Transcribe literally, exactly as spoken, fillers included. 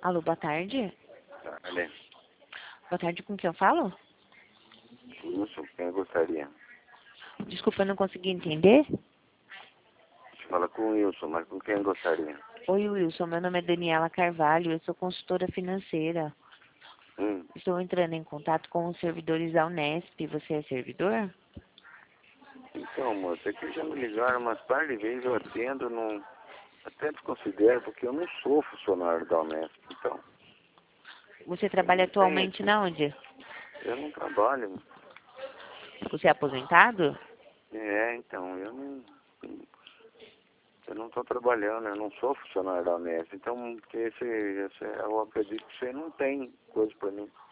Alô, boa tarde. Olha, Boa tarde, com quem eu falo? Wilson, quem gostaria? Desculpa, eu não consegui entender. Fala com o Wilson, mas com quem gostaria? Oi, Wilson, meu nome é Daniela Carvalho, eu sou consultora financeira. Hum, Estou entrando em contato com os servidores da Unesp. Você é servidor? então, moça, é que já me ligaram umas par de vezes, eu atendo, não, até desconsidero, porque eu não sou funcionário da Unesp, então, Você eu trabalha não tenho atualmente esse, na onde? eu não trabalho. Você é aposentado? É, então, eu não, eu não estou trabalhando, eu não sou funcionário da Unesp, então, esse, esse, eu acredito que você não tem coisa para mim.